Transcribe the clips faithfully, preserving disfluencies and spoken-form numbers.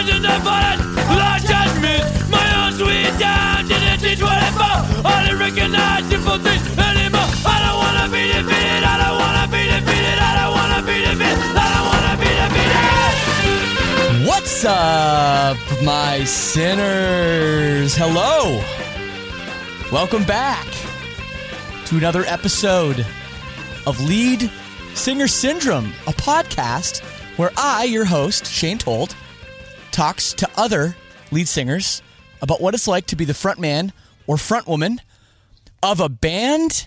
wasn't that fun. Lord judgment, my own sweet time. Didn't teach what I found. I didn't recognize simple things anymore. I don't wanna be defeated. I don't wanna be defeated. I don't wanna be defeated. I don't wanna be defeated. What's up, my sinners? Hello. Welcome back to another episode of Lead Singer Syndrome, a podcast where I, your host, Shane Told, talks to other lead singers about what it's like to be the front man or front woman of a band.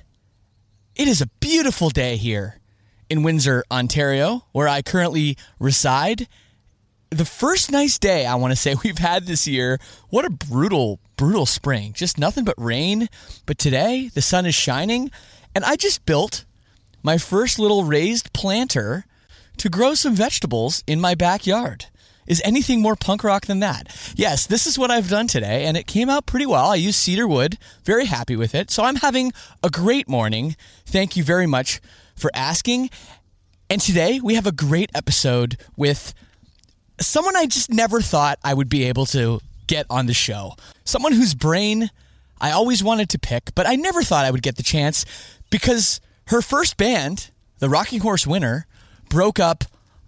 It is a beautiful day here in Windsor, Ontario, where I currently reside. The first nice day, I want to say, we've had this year. What a brutal, brutal spring. Just nothing but rain. But today, the sun is shining, and I just built my first little raised planter to grow some vegetables in my backyard. Is anything more punk rock than that? Yes, this is what I've done today, and it came out pretty well. I used cedar wood. Very happy with it. So I'm having a great morning. Thank you very much for asking. And today, we have a great episode with someone I just never thought I would be able to get on the show. Someone whose brain I always wanted to pick, but I never thought I would get the chance because her first band, the Rocking Horse Winner, broke up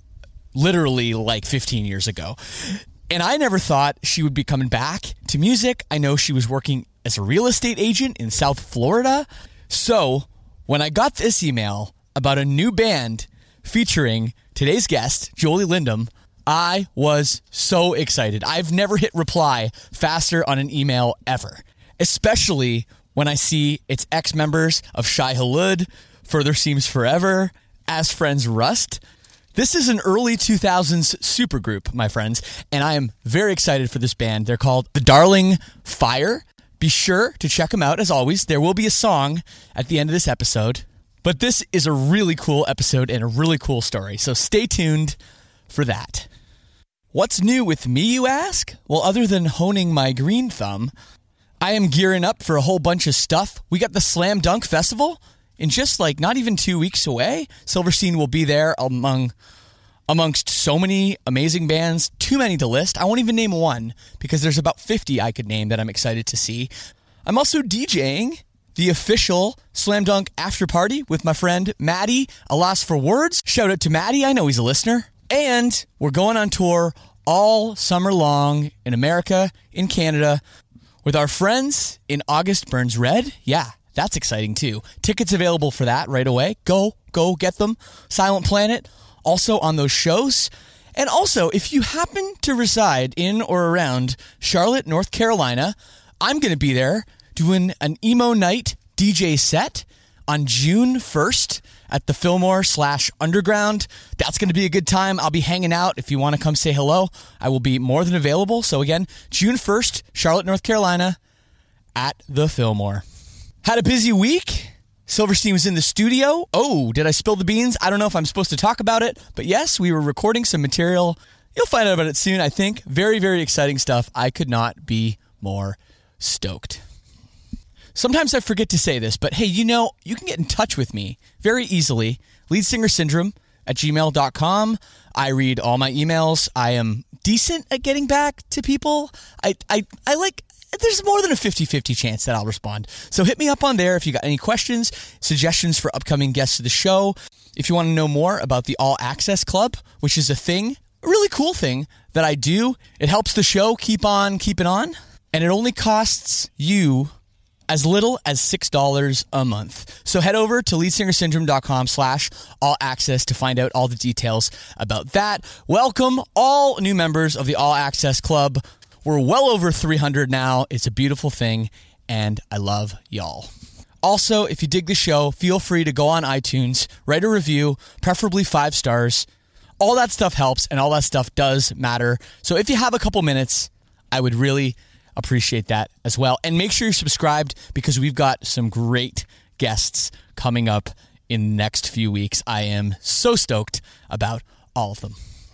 literally like fifteen years ago. And I never thought she would be coming back to music. I know she was working as a real estate agent in South Florida. So when I got this email about a new band featuring today's guest, Jolie Lindom, I was so excited. I've never hit reply faster on an email ever, especially when I see it's ex-members of Shai Hulud, Further Seems Forever, As Friends Rust. This is an early two thousands supergroup, my friends, and I am very excited for this band. They're called The Darling Fire. Be sure to check them out. As always, there will be a song at the end of this episode, but this is a really cool episode and a really cool story, so stay tuned for that. What's new with me, you ask? Well, other than honing my green thumb, I am gearing up for a whole bunch of stuff. We got the Slam Dunk Festival in just like not even two weeks away. Silverstein will be there among amongst so many amazing bands, too many to list. I won't even name one because there's about fifty I could name that I'm excited to see. I'm also DJing the official Slam Dunk after party with my friend Maddie, a loss for words. Shout out to Maddie. I know he's a listener. And we're going on tour all summer long in America, in Canada, with our friends in August Burns Red. Yeah, that's exciting too. Tickets available for that right away. Go, go get them. Silent Planet, also on those shows. And also, if you happen to reside in or around Charlotte, North Carolina, I'm going to be there doing an emo night D J set on June first at the Fillmore slash Underground. That's going to be a good time. I'll be hanging out. If you want to come say hello, I will be more than available. So again, June first, Charlotte, North Carolina at the Fillmore. Had a busy week. Silverstein was in the studio. Oh, did I spill the beans? I don't know if I'm supposed to talk about it, but yes, we were recording some material. You'll find out about it soon, I think. Very, very exciting stuff. I could not be more stoked. Sometimes I forget to say this, but hey, you know, you can get in touch with me very easily. leadsingersyndrome at gmail dot com. I read all my emails. I am decent at getting back to people. I, I, I like, there's more than a fifty-fifty chance that I'll respond. So hit me up on there if you got any questions, suggestions for upcoming guests of the show. If you want to know more about the All Access Club, which is a thing, a really cool thing that I do. It helps the show keep on keeping on, and it only costs you as little as six dollars a month. So head over to leadsingersyndrome.com slash all access to find out all the details about that. Welcome all new members of the All Access Club. We're well over three hundred now. It's a beautiful thing, and I love y'all. Also, if you dig the show, feel free to go on iTunes, write a review, preferably five stars. All that stuff helps, and all that stuff does matter. So if you have a couple minutes, I would really appreciate that as well. And make sure you're subscribed because we've got some great guests coming up in the next few weeks. I am so stoked about all of them.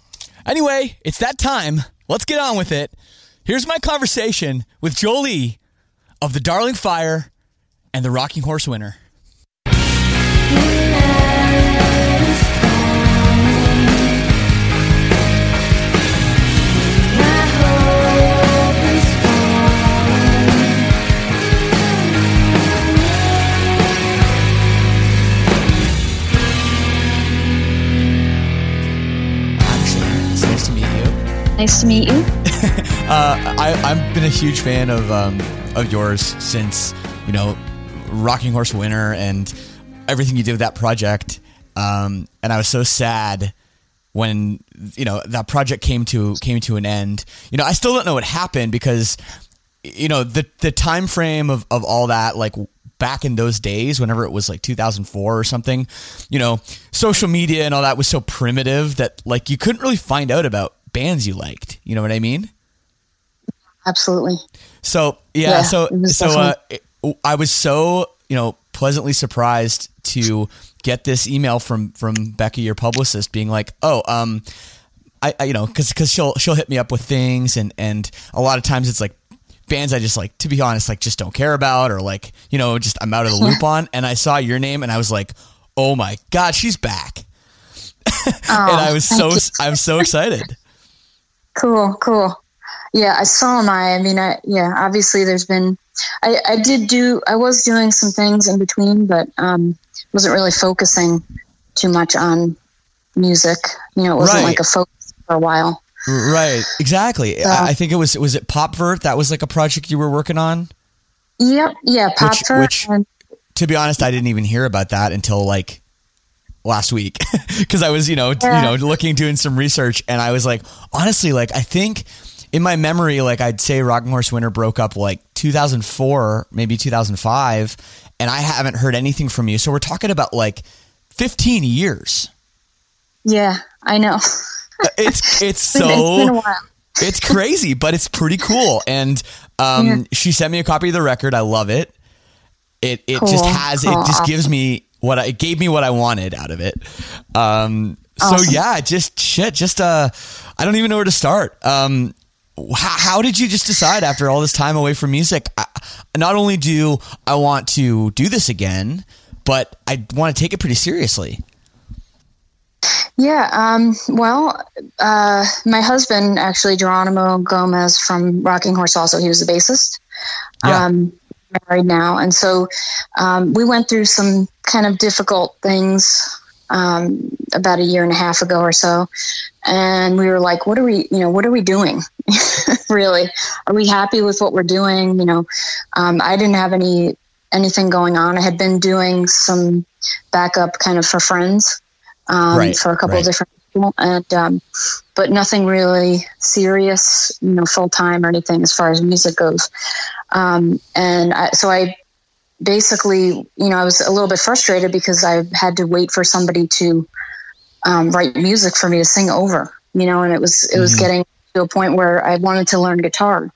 Anyway, it's that time. Let's get on with it. Here's my conversation with Jolie of The Darling Fire and the Rocking Horse Winner. My Nice to meet you. uh, I, I've been a huge fan of um, of yours since, you know, Rocking Horse Winter and everything you did with that project. Um, and I was so sad when, you know, that project came to came to an end. You know, I still don't know what happened because, you know, the the time frame of, of all that, like back in those days, whenever it was like two thousand four or something, you know, social media and all that was so primitive that like you couldn't really find out about bands you liked. You know what I mean? Absolutely. So yeah, yeah so so uh, I was so, you know, pleasantly surprised to get this email from from Becky, your publicist, being like, oh, um, I, I you know, because because she'll she'll hit me up with things, and and a lot of times it's like bands I just like, to be honest, like just don't care about, or like, you know, just I'm out of the loop on. And I saw your name and I was like, oh my God, she's back. Oh, and I was so you. I'm so excited. Cool, cool. Yeah, I saw my, I mean, I, yeah, obviously there's been, I, I did do, I was doing some things in between, but um, wasn't really focusing too much on music. You know, it wasn't right. like a focus for a while. Right, exactly. So, I, I think it was, was it Popvert? That was like a project you were working on? Yep, yeah, Popvert. Which, which and, to be honest, I didn't even hear about that until like last week, because I was, you know, yeah. you know, looking, doing some research, and I was like, honestly, like I think in my memory, like I'd say Rocking Horse Winter broke up like two thousand four, maybe two thousand five, and I haven't heard anything from you. So we're talking about like fifteen years. Yeah, I know. It's it's so it's been a while. It's crazy, but it's pretty cool. And um, yeah. she sent me a copy of the record. I love it. It it cool. just has cool. it just awesome. gives me what I, it gave me what I wanted out of it. Um, so awesome. yeah, just shit, just, uh, I don't even know where to start. Um, how, how did you just decide after all this time away from music? I, not only do I want to do this again, but I want to take it pretty seriously. Yeah. Um, well, uh, my husband, actually, Geronimo Gomez from Rocking Horse, also, he was the bassist. Yeah. Um, married now. And so um, we went through some kind of difficult things um, about a year and a half ago or so. And we were like, what are we, you know, what are we doing? Really? Are we happy with what we're doing? You know, um, I didn't have any, anything going on. I had been doing some backup kind of for friends um, right, for a couple right. of different people. And, um, but nothing really serious, you know, full time or anything as far as music goes. Um, and I, so I basically, you know, I was a little bit frustrated because I had to wait for somebody to um, write music for me to sing over, you know, and it was, it mm-hmm. was getting to a point where I wanted to learn guitar.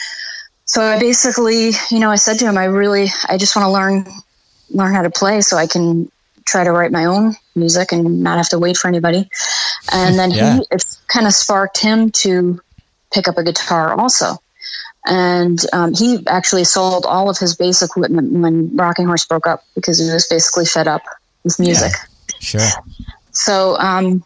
So I basically, you know, I said to him, I really, I just want to learn, learn how to play so I can try to write my own music and not have to wait for anybody. And then yeah. he, it kind of sparked him to pick up a guitar also. And um, he actually sold all of his bass equipment when Rocking Horse broke up because he was basically fed up with music. Yeah, sure. So, um,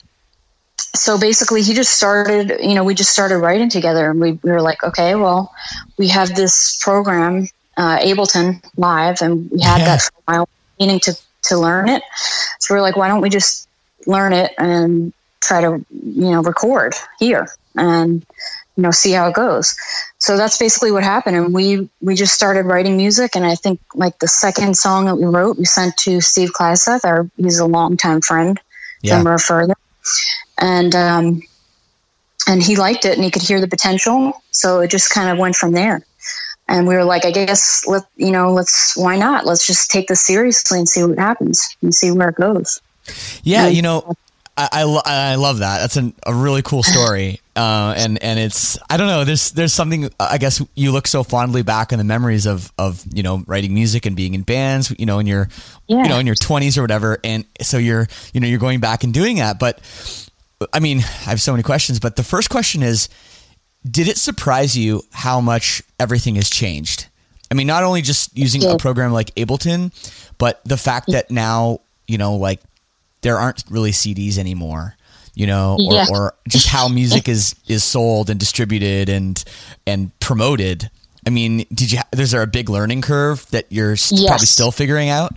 so basically he just started, you know, we just started writing together, and we, we were like, okay, well, we have this program, uh, Ableton Live, and we had yeah. that for a while, meaning to, to learn it. So we we're like, why don't we just learn it and try to, you know, record here and, you know, see how it goes. So that's basically what happened. And we, we just started writing music. And I think like the second song that we wrote, we sent to Steve Kleiseth, our, he's a longtime friend, yeah. member of Further. And, um, and he liked it and he could hear the potential. So it just kind of went from there. And we were like, I guess, let, you know, let's, why not? Let's just take this seriously and see what happens and see where it goes. Yeah. And, you know, I, I, lo- I love that. That's an, a really cool story. Uh, and, and it's, I don't know, there's, there's something, I guess you look so fondly back in the memories of, of, you know, writing music and being in bands, you know, in your, yeah. you know, in your twenties or whatever. And so you're, you know, you're going back and doing that. But I mean, I have so many questions, but the first question is, did it surprise you how much everything has changed? I mean, not only just using yeah. a program like Ableton, but the fact that now, you know, like there aren't really C Ds anymore, you know, or, yeah. or just how music is, is sold and distributed and, and promoted. I mean, did you, is there a big learning curve that you're yes. probably still figuring out?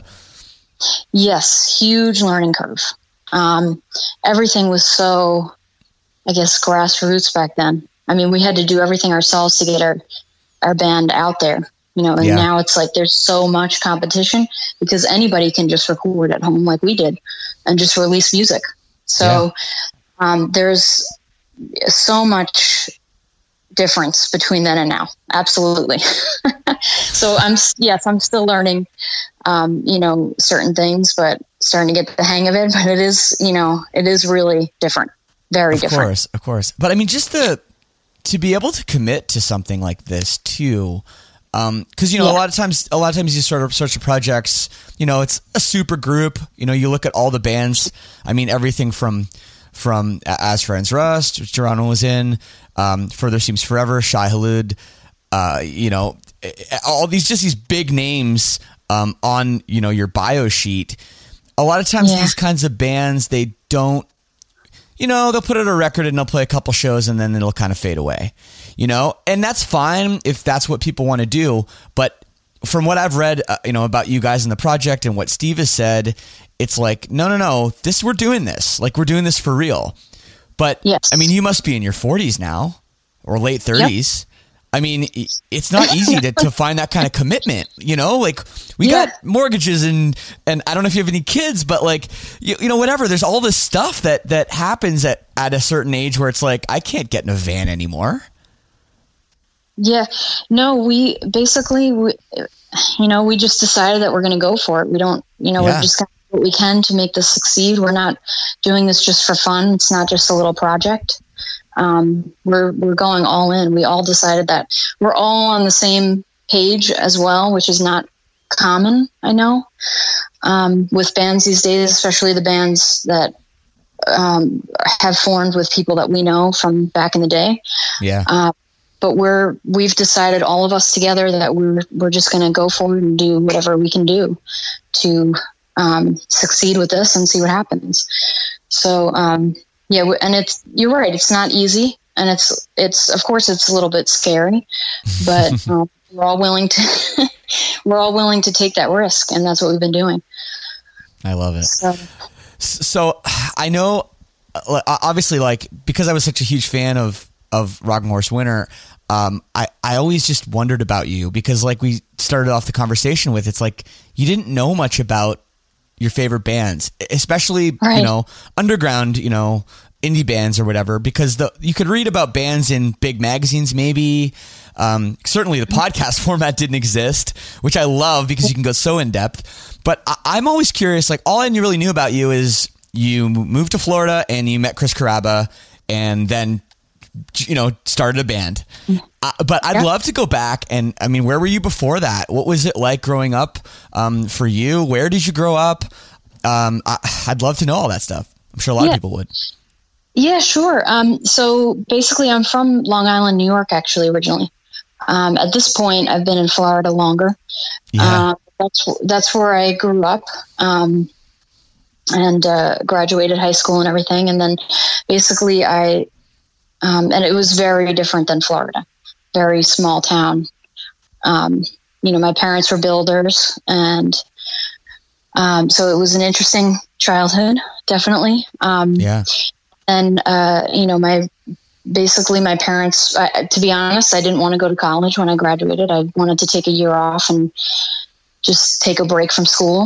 Yes. Huge learning curve. Um, everything was so, I guess, grassroots back then. I mean, we had to do everything ourselves to get our, our band out there, you know, and Yeah. now it's like there's so much competition because anybody can just record at home like we did and just release music. So um, there's so much difference between then and now. Absolutely. So I'm, yes, I'm still learning, um, you know, certain things, but starting to get the hang of it. But it is, you know, it is really different. Very Of different. course, of course. But I mean, just the to be able to commit to something like this too, um, because you know, Yeah. a lot of times, a lot of times you sort of search for projects. You know, it's a super group. You know, you look at all the bands. I mean, everything from from As Friends Rust, which Geronimo was in, um, Further Seems Forever, Shai Hulud. Uh, you know, all these just these big names um, on you know your bio sheet. A lot of times, Yeah. these kinds of bands, they don't. You know, they'll put out a record and they'll play a couple shows and then it'll kind of fade away, you know, and that's fine if that's what people want to do. But from what I've read, uh, you know, about you guys in the project and what Steve has said, it's like, no, no, no, this, we're doing this, like we're doing this for real. But Yes. I mean, you must be in your forties now or late thirties. I mean, it's not easy to, to find that kind of commitment, you know, like we Yeah. got mortgages and, and I don't know if you have any kids, but like, you, you know, whatever, there's all this stuff that, that happens at, at a certain age where it's like, I can't get in a van anymore. Yeah, no, we basically, we, you know, we just decided that we're going to go for it. We don't, you know, Yeah. we're just going to do what we can to make this succeed. We're not doing this just for fun. It's not just a little project. Um, we're, we're going all in. We all decided that we're all on the same page as well, which is not common, I know, um, with bands these days, especially the bands that, um, have formed with people that we know from back in the day. Yeah. Uh, but we're, we've decided all of us together that we're, we're just going to go forward and do whatever we can do to, um, succeed with this and see what happens. So, um, yeah, and it's, you're right. It's not easy. And it's, it's, of course it's a little bit scary, but um, we're all willing to, we're all willing to take that risk. And that's what we've been doing. I love it. So, So I know, uh, obviously, like, because I was such a huge fan of, of Rockin' Horse Winter, um, I, I always just wondered about you because, like, we started off the conversation with, it's like you didn't know much about your favorite bands, especially, Right. you know, underground, you know, indie bands or whatever, because the you could read about bands in big magazines, maybe. Um, certainly the podcast format didn't exist, which I love because you can go so in depth. But I, I'm always curious, like, all I really knew about you is you moved to Florida and you met Chris Carrabba and then, you know, started a band. Uh, but I'd Yeah. love to go back and, I mean, where were you before that? What was it like growing up um, for you? Where did you grow up? Um, I, I'd love to know all that stuff. I'm sure a lot Yeah. of people would. Yeah, sure. Um, so basically I'm from Long Island, New York, actually, originally. Um, at this point, I've been in Florida longer. Yeah. Uh, that's that's where I grew up, um, and uh, graduated high school and everything. And then basically I, um, and it was very different than Florida, very small town. Um, you know, my parents were builders, and um, so it was an interesting childhood, definitely. Um, Yeah. And, uh, you know, my, basically my parents, I, to be honest, I didn't want to go to college when I graduated. I wanted to take a year off and just take a break from school.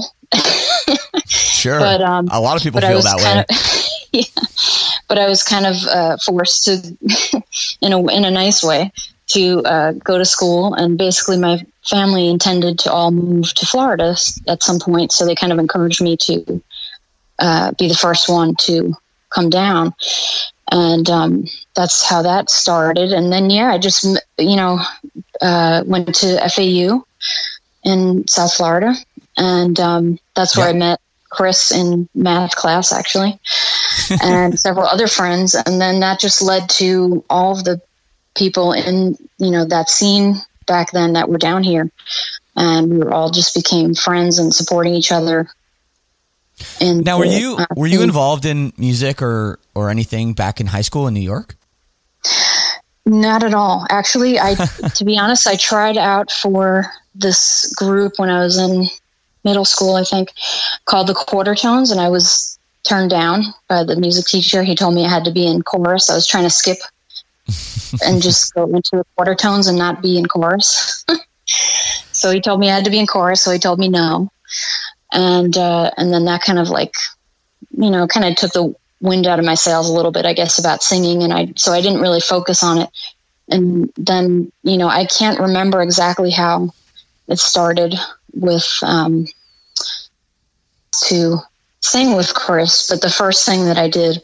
Sure. But, um, a lot of people but I feel was that kind way. of, yeah, but I was kind of, uh, forced to, in a, in a nice way, to, uh, go to school. And basically my family intended to all move to Florida at some point. So they kind of encouraged me to, uh, be the first one to come down. And um, that's how that started. And then, yeah, I just, you know, uh, went to F A U in South Florida. And um, that's where Yeah. I met Chris in math class, actually, and several other friends. And then that just led to all of the people in, you know, that scene back then that were down here. And we were all just became friends and supporting each other. And Now, were you uh, were you involved in music or or anything back in high school in New York? Not at all. Actually, I, to be honest, I tried out for this group when I was in middle school, I think, called the Quarter Tones, and I was turned down by the music teacher. He told me I had to be in chorus. I was trying to skip and just go into the quarter tones and not be in chorus. So he told me I had to be in chorus. So he told me no. And, uh, and then that kind of like, you know, kind of took the wind out of my sails a little bit, I guess, about singing. And I, so I didn't really focus on it. And then, you know, I can't remember exactly how it started with, um, to sing with Chris, but the first thing that I did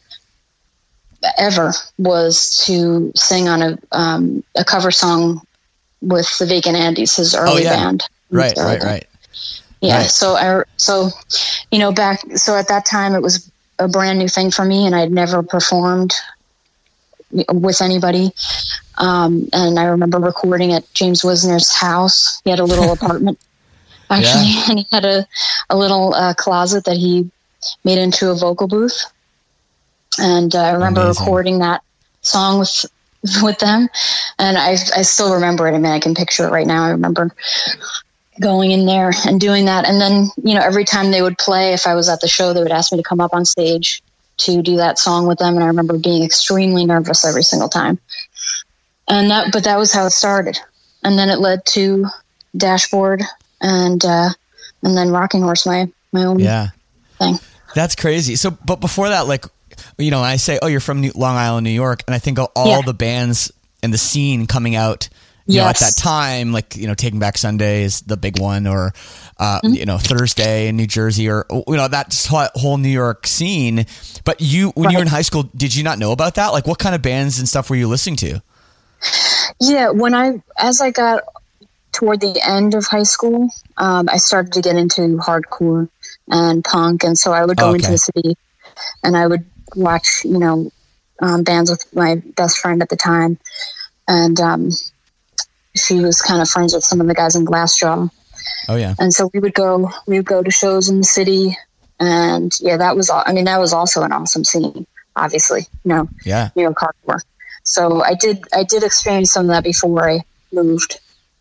ever was to sing on a, um, a cover song with the Vacant Andes, his early oh, yeah. band. Right, right, right. Yeah. Right. So I, so, you know, back, so at that time it was a brand new thing for me and I'd never performed with anybody. Um, and I remember recording at James Wisner's house. He had a little apartment actually, yeah. and he had a, a little uh, closet that he made into a vocal booth. And uh, I remember Amazing. recording that song with, with them. And I, I still remember it. I mean, I can picture it right now. I remember going in there and doing that. And then, you know, every time they would play, if I was at the show, they would ask me to come up on stage to do that song with them. And I remember being extremely nervous every single time. And that, but that was how it started. And then it led to Dashboard and, uh, and then Rocking Horse, my, my own yeah. thing. That's crazy. So, but before that, like, you know, I say, oh, you're from New- Long Island, New York. And I think of all yeah. the bands in the scene coming out, you yes. know, at that time, like, you know, Taking Back Sunday is the big one, or, uh, mm-hmm. you know, Thursday in New Jersey, or, you know, that whole New York scene. But you, when right. you were in high school, did you not know about that? Like, what kind of bands and stuff were you listening to? Yeah. When I, as I got toward the end of high school, um, I started to get into hardcore and punk. And so I would go okay. into the city and I would watch, you know, um, bands with my best friend at the time. And, um, she was kind of friends with some of the guys in Glassjaw. Oh yeah. And so we would go, we would go to shows in the city, and yeah, that was, I mean, that was also an awesome scene, obviously, you know, yeah. New York hardcore. So I did, I did experience some of that before I moved.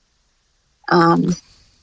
Um,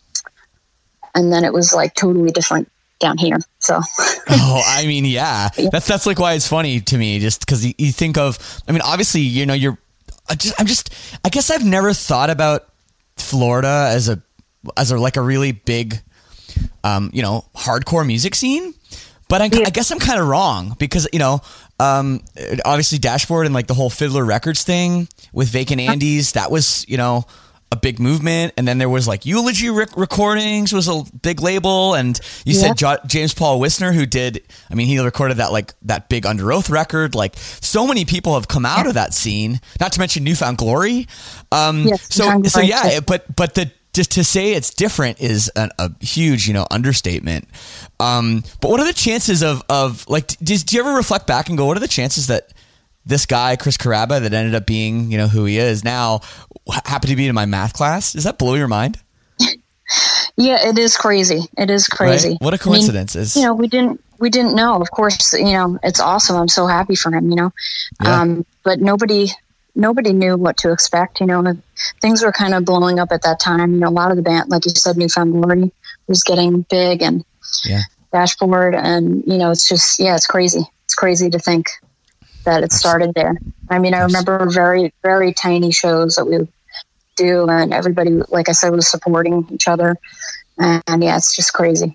and then it was like totally different down here. So, oh, I mean, yeah, yeah, that's, that's like why it's funny to me, just cause you, you think of, I mean, obviously, you know, you're, I just, I'm just, I guess I've never thought about Florida as a, as a, like a really big, um, you know, hardcore music scene, but I, yeah. I guess I'm kind of wrong because, you know, um, obviously Dashboard and like the whole Fiddler Records thing with Vacant Andes, that was, you know, a big movement. And then there was like Eulogy Rec- Recordings was a big label. And you yeah. said jo- James Paul Wisner, who did, I mean, he recorded that, like that big Under Oath record. Like so many people have come out yeah. of that scene, not to mention Newfound Glory. Um, yes, so, so yeah, but, but the, just to say it's different is a, a huge, you know, understatement. Um, but what are the chances of, of like, do, do you ever reflect back and go, what are the chances that this guy, Chris Carrabba, that ended up being, you know, who he is now, happened to be in my math class? Does that blow your mind? Yeah, it is crazy. It is crazy. Right? What a coincidence. I mean, is you know, we didn't, we didn't know, of course, you know, it's awesome. I'm so happy for him, you know, yeah. um, but nobody, nobody knew what to expect. You know, things were kind of blowing up at that time. You know, a lot of the band, like you said, Newfound Glory was getting big, and yeah. Dashboard, and, you know, it's just, yeah, it's crazy. It's crazy to think that it started there. I mean, I remember very, very tiny shows that we would do, and everybody, like I said, was supporting each other. And, and yeah, it's just crazy.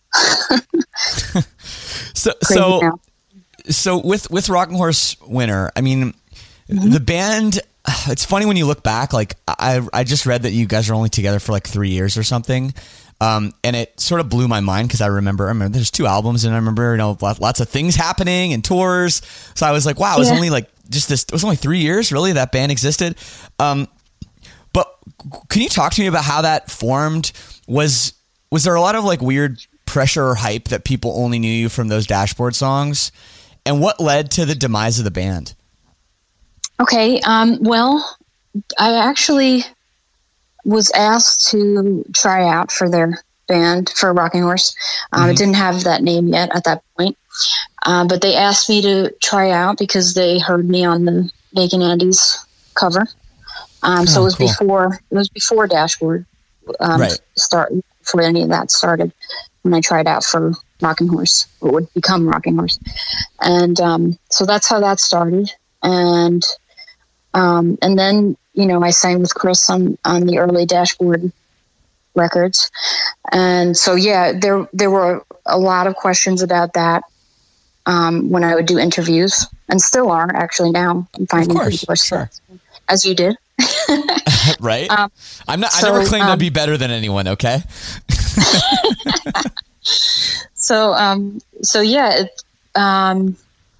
so, crazy so, now. so with, with Rocking Horse Winter, I mean, mm-hmm. the band, it's funny when you look back, like I, I just read that you guys are only together for like three years or something. Um, and it sort of blew my mind because I remember, I remember there's two albums, and I remember, you know, lots of things happening and tours. So I was like, wow, it was yeah. only like just this, it was only three years really that band existed. Um, but can you talk to me about how that formed? Was, was there a lot of like weird pressure or hype that people only knew you from those Dashboard songs? And what led to the demise of the band? Okay. Um, well, I actually was asked to try out for their band, for Rocking Horse. Um, mm-hmm. It didn't have that name yet at that point. Uh, but they asked me to try out because they heard me on the Vacant Andes cover. Um, oh, so it was cool. before, it was before Dashboard, um, right. start, before any of that started, when I tried out for Rocking Horse, what would become Rocking Horse. And, um, so that's how that started. And Um, and then, you know, I sang with Chris on, on the early Dashboard records. And so, yeah, there, there were a lot of questions about that um, when I would do interviews, and still are actually now. I'm finding of course, people are sure. as you did. Right. Um, I'm not, so, I never claimed um, to be better than anyone. Okay. so, um, so yeah, it, um,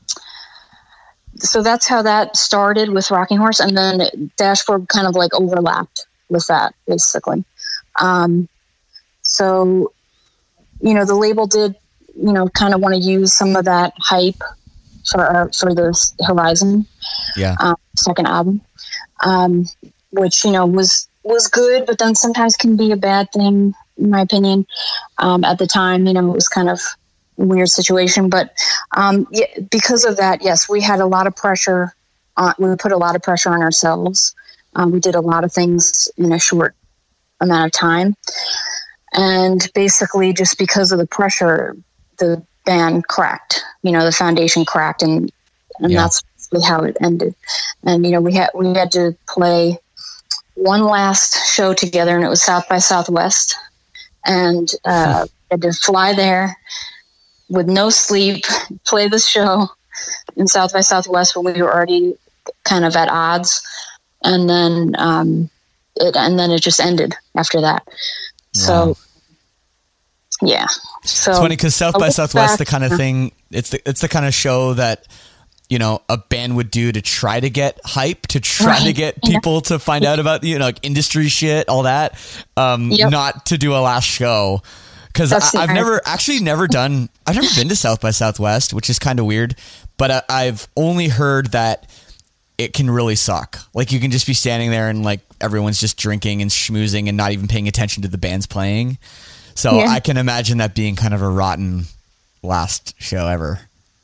so that's how that started with Rocking Horse, and then Dashboard kind of like overlapped with that, basically. Um, so, you know, the label did, you know, kind of want to use some of that hype for our, for the Horizon, yeah, um, second album, um, which, you know, was was good, but then sometimes can be a bad thing, in my opinion. Um, at the time, you know, it was kind of a weird situation, but um, yeah, because of that, yes, we had a lot of pressure. On, we put a lot of pressure on ourselves. Um, we did a lot of things in a short amount of time, and basically, just because of the pressure, the band cracked. You know, the foundation cracked, and and yeah. that's how it ended. And you know, we had we had to play one last show together, and it was South by Southwest, and uh, had to fly there with no sleep, play the show in South by Southwest when we were already kind of at odds, and then um, it and then it just ended after that. Wow. So yeah, so it's funny because South by Southwest, the kind of thing, it's the it's the kind of show that, you know, a band would do to try to get hype, to try right. to get people yeah. to find out about, you know, like industry shit, all that. Um, yep. Not to do a last show. Cause I, I've never actually never done, I've never been to South by Southwest, which is kind of weird, but I, I've only heard that it can really suck. Like you can just be standing there and like everyone's just drinking and schmoozing and not even paying attention to the bands playing. So yeah. I can imagine that being kind of a rotten last show ever.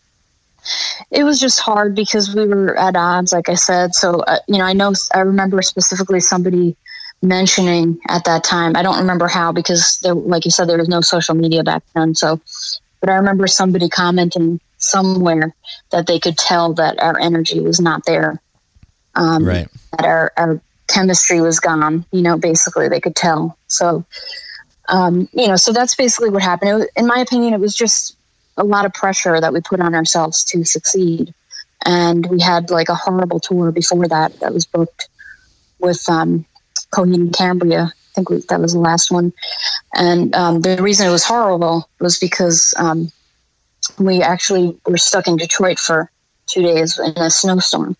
It was just hard because we were at odds, like I said. So, uh, you know, I know, I remember specifically somebody mentioning at that time, I don't remember how, because there, like you said, there was no social media back then. So, but I remember somebody commenting somewhere that they could tell that our energy was not there. Um, right. That our, our chemistry was gone, you know, basically they could tell. So, um, you know, so that's basically what happened. It was, in my opinion, it was just a lot of pressure that we put on ourselves to succeed. And we had like a horrible tour before that, that was booked with, um, Coheed and Cambria. I think we, that was the last one. And, um, the reason it was horrible was because, um, we actually were stuck in Detroit for two days in a snowstorm.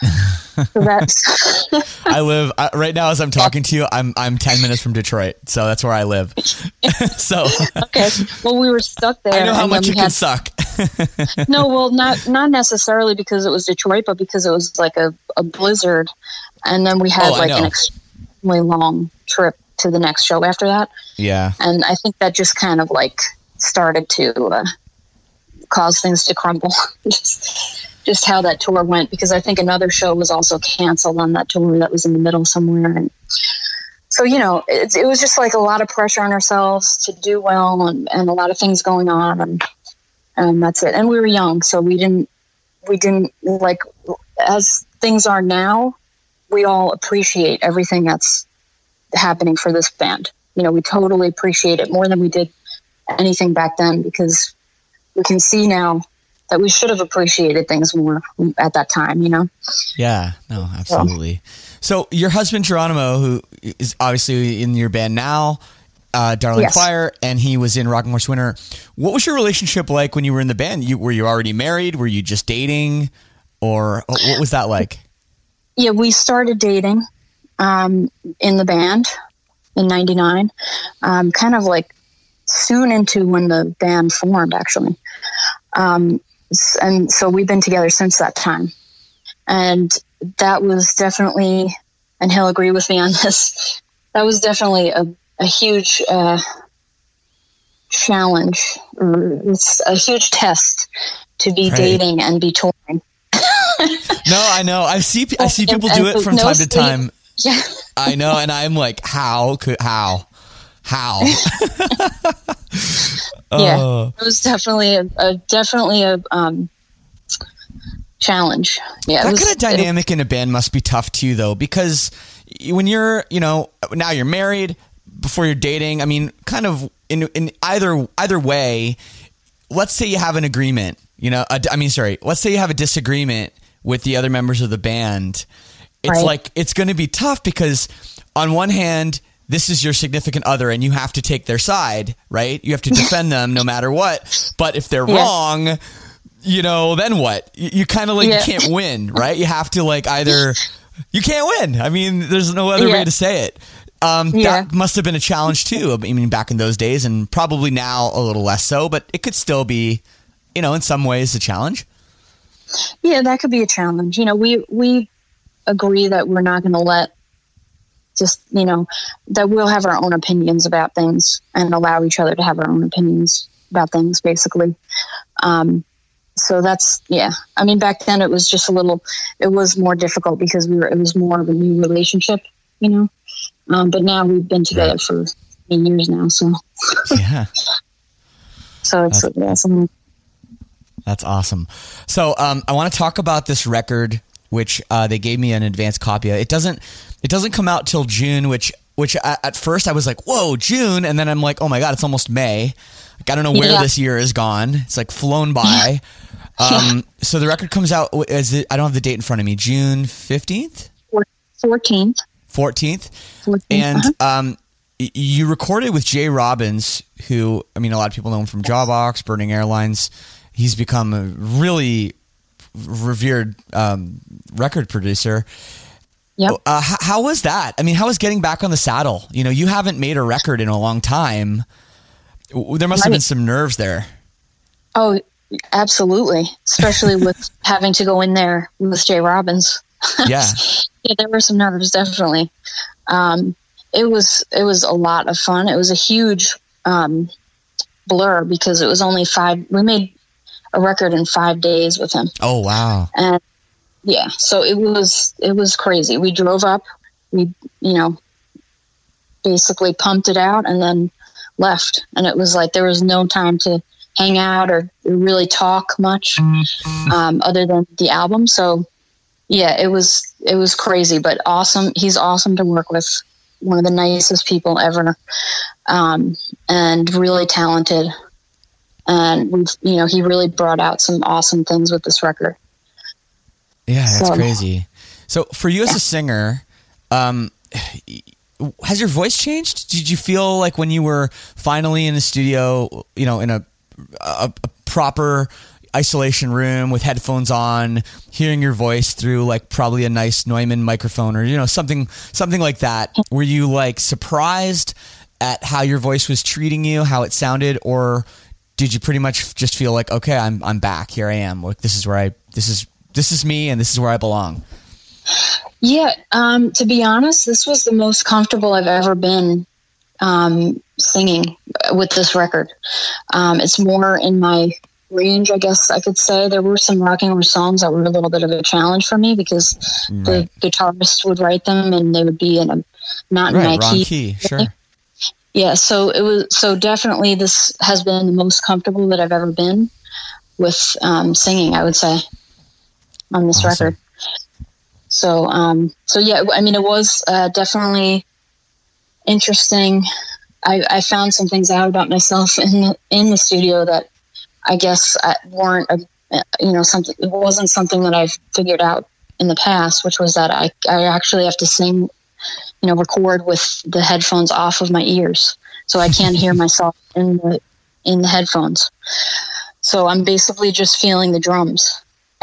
So that's I live I, right now as I'm talking to you. I'm I'm ten minutes from Detroit, so that's where I live. So okay, well, we were stuck there. I know how much it had, can suck. No, well, not not necessarily because it was Detroit, but because it was like a, a blizzard, and then we had oh, like an extremely long trip to the next show after that. Yeah, and I think that just kind of like started to uh, cause things to crumble. just, just how that tour went, because I think another show was also canceled on that tour that was in the middle somewhere. And so, you know, it, it was just like a lot of pressure on ourselves to do well, and, and a lot of things going on. And, and that's it. And we were young, so we didn't, we didn't like, as things are now, we all appreciate everything that's happening for this band. You know, we totally appreciate it more than we did anything back then, because we can see now that we should have appreciated things more at that time, you know? Yeah, no, absolutely. So, so your husband, Geronimo, who is obviously in your band now, uh, Darling yes. Fire, and he was in Rocking Horse Winter. What was your relationship like when you were in the band? You, were you already married? Were you just dating? Or what was that like? Yeah, we started dating um, in the band in ninety-nine, um, kind of like soon into when the band formed, actually. Um, and so we've been together since that time. And that was definitely, and he'll agree with me on this, that was definitely a, a huge uh, challenge. It's a huge test to be right. dating and be touring. No, I know. I see I see people do it from no time sleep. to time. Yeah. I know, and I'm like, how could how? How? Yeah, oh. it was definitely a, a definitely a um, challenge. Yeah, that was, kind of dynamic it, in a band must be tough too, though, because when you're, you know, now you're married, before you're dating, I mean, kind of in in either either way, let's say you have an agreement, you know, a, I mean, sorry, let's say you have a disagreement with the other members of the band. It's right. like, it's going to be tough because on one hand, this is your significant other and you have to take their side, right? You have to defend them no matter what. But if they're yeah. wrong, you know, then what? You, you kind of like, yeah. you can't win, right? You have to like either, you can't win. I mean, there's no other yeah. way to say it. Um, yeah. That must have been a challenge too. I mean, back in those days, and probably now a little less so, but it could still be, you know, in some ways a challenge. Yeah, that could be a challenge. You know, we, we agree that we're not going to let just, you know, that we'll have our own opinions about things and allow each other to have our own opinions about things, basically. Um, so that's, yeah. I mean, back then it was just a little, it was more difficult because we were, it was more of a new relationship, you know? Um, but now we've been together right. for eight years now, so yeah. So it's that's, awesome. That's awesome. So um, I want to talk about this record, which uh, they gave me an advance copy. It doesn't, it doesn't come out till June, which, which at, at first I was like, "Whoa, June!" And then I'm like, "Oh my god, it's almost May." Like, I don't know where yeah. this year has gone. It's like flown by. um, so the record comes out. Is it? I don't have the date in front of me. June fifteenth, fourteenth. fourteenth. And um, you recorded with Jay Robbins, who, I mean, a lot of people know him from Jawbox, Burning Airlines. He's become a really revered um, record producer. Yep. Uh, how, how was that? I mean, how was getting back on the saddle? You know, you haven't made a record in a long time. There must have been some nerves there. Oh, absolutely. Especially with having to go in there with Jay Robbins. Yeah. Yeah, there were some nerves, definitely. Um, it was it was a lot of fun. It was a huge um, blur because it was only five. We made a record in five days with him. Oh wow! And yeah, so it was it was crazy. We drove up, we you know, basically pumped it out and then left. And it was like there was no time to hang out or really talk much, um, other than the album. So. Yeah, it was it was crazy, but awesome. He's awesome to work with. One of the nicest people ever, um, and really talented. And we've, you know, he really brought out some awesome things with this record. Yeah, that's so, crazy. So, for you as yeah. a singer, um, has your voice changed? Did you feel like when you were finally in the studio, you know, in a a, a proper isolation room with headphones on, hearing your voice through like probably a nice Neumann microphone or, you know, something, something like that. Were you like surprised at how your voice was treating you, how it sounded, or did you pretty much just feel like, okay, I'm, I'm back, here I am. Like, this is where I, this is, this is me and this is where I belong. Yeah. Um, to be honest, this was the most comfortable I've ever been, um, singing with this record. Um, it's more in my range, I guess I could say. There were some rocking horse songs that were a little bit of a challenge for me because right. the guitarist would write them and they would be in a not in right, my wrong key. key. Sure. Yeah, so it was so definitely this has been the most comfortable that I've ever been with um, singing, I would say, on this awesome. record. So, um, so yeah, I mean, it was uh, definitely interesting. I, I found some things out about myself in the, in the studio that I guess weren't, a, you know, something. It wasn't something that I've figured out in the past, which was that I, I actually have to sing, you know, record with the headphones off of my ears, so I can't hear myself in the in the headphones. So I'm basically just feeling the drums.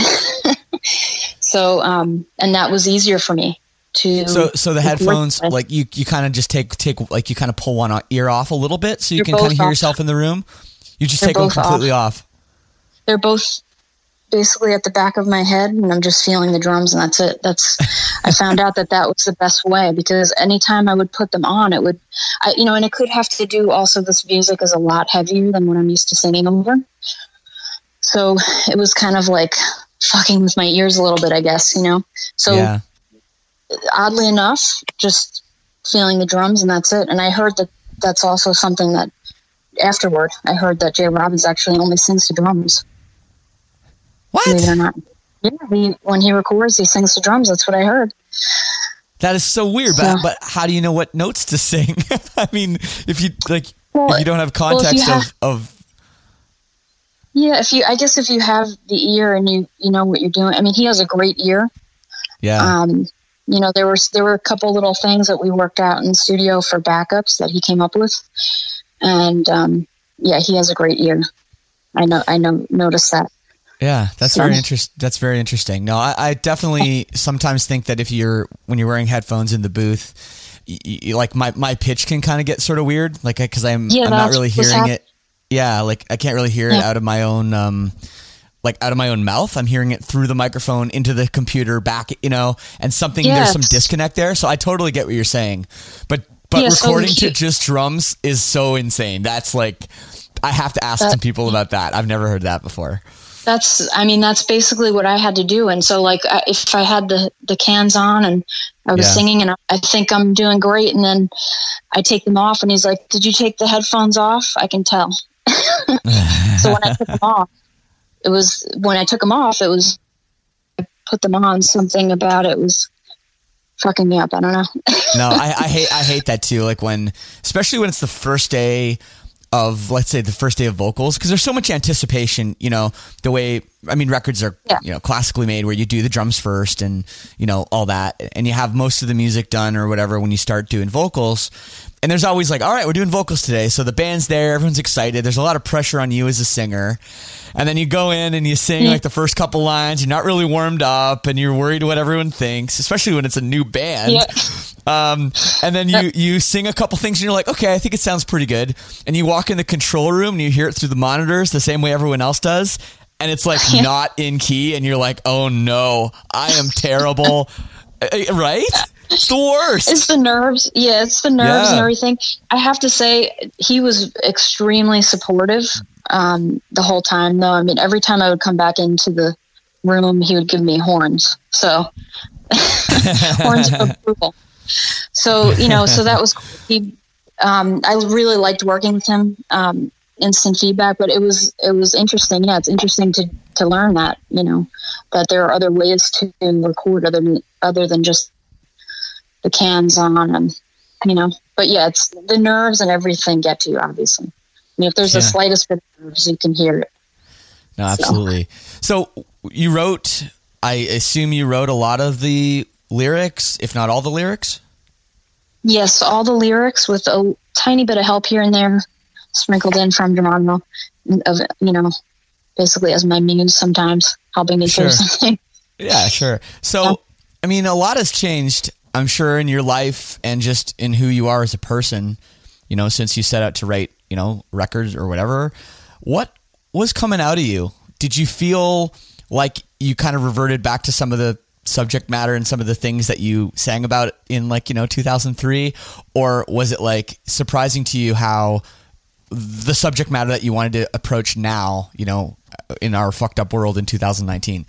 so, um, and that was easier for me to. So, so the headphones, with. like you, you kind of just take take like you kind of pull one ear off a little bit, so you They're can kind of hear off. yourself in the room. You just They're take them completely off. off. They're both basically at the back of my head, and I'm just feeling the drums, and that's it. That's I found out that that was the best way, because anytime I would put them on, it would, I, you know, and it could have to do also this music is a lot heavier than what I'm used to singing over. So it was kind of like fucking with my ears a little bit, I guess, you know? So yeah. Oddly enough, just feeling the drums, and that's it. And I heard that that's also something that afterward, I heard that Jay Robbins actually only sings to drums. What? Believe it or not. Yeah, he, when he records, he sings the drums. That's what I heard. That is so weird, So- but but how do you know what notes to sing? I mean, if you like, Well, if you don't have well, if context you have- of of Yeah, if you, I guess if you have the ear and you, you know what you're doing. I mean, he has a great ear. yeah, Um, you know, there was there were a couple little things that we worked out in the studio for backups that he came up with, and um, yeah, he has a great ear. I know, I know, noticed that. yeah, that's So- very interest. That's very interesting. No, I, I definitely sometimes think that if you're when you're wearing headphones in the booth, you, you, like my my pitch can kind of get sort of weird, like because I'm Yeah, I'm not that's really what's hearing hap- it. Yeah, like I can't really hear it Yeah. out of my own um like out of my own mouth. I'm hearing it through the microphone into the computer back, you know, and something there's some Yes. disconnect there. So I totally get what you're saying. But but Yeah, so recording he- to just drums is so insane. That's like I have to ask That- some people about that. I've never heard that before. That's, I mean, that's basically what I had to do. And so, like, I, if I had the the cans on and I was Yeah. singing, and I, I think I'm doing great, and then I take them off, and he's like, "Did you take the headphones off?" I can tell. So when I took them off, it was when I took them off, it was I put them on. Something about it was fucking me up. I don't know. No, I, I hate I hate that too. Like when, especially when it's the first day of, let's say, the first day of vocals, because there's so much anticipation. You know, the way I mean, records are Yeah. you know classically made, where you do the drums first, and you know all that, and you have most of the music done or whatever when you start doing vocals. And there's always like, all right, we're doing vocals today, so the band's there, everyone's excited. There's a lot of pressure on you as a singer. And then you go in and you sing Yeah. like the first couple lines. You're not really warmed up, and you're worried what everyone thinks, especially when it's a new band. Yeah. Um, and then you, you sing a couple things and you're like, okay, I think it sounds pretty good. And you walk in the control room and you hear it through the monitors the same way everyone else does. And it's like Yeah. not in key. And you're like, oh no, I am terrible. Uh, right? It's the worst. It's the nerves. Yeah, it's the nerves Yeah. and everything. I have to say, he was extremely supportive um, the whole time, though. I mean, every time I would come back into the room, he would give me horns. So, horns of approval. So, you know, so that was cool. He, um, I really liked working with him. Um, instant feedback, but it was it was interesting. Yeah, it's interesting to to learn that, you know, that there are other ways to record other than other than just the cans on, and you know. But yeah, it's the nerves and everything get to you. Obviously, I mean, if there's the Yeah. slightest bit of nerves, you can hear it. No, absolutely. So you wrote, I assume you wrote a lot of the lyrics, if not all the lyrics? Yes, all the lyrics with a tiny bit of help here and there, sprinkled in from Geronimo, of you know, basically as my muse sometimes, helping me Sure. through something. Yeah, sure. So, Yeah. I mean, a lot has changed, I'm sure, in your life and just in who you are as a person, you know, since you set out to write, you know, records or whatever. What was coming out of you? Did you feel like you kind of reverted back to some of the subject matter and some of the things that you sang about in, like, you know, two thousand three? Or was it like surprising to you how the subject matter that you wanted to approach now, you know, in our fucked up world in two thousand nineteen?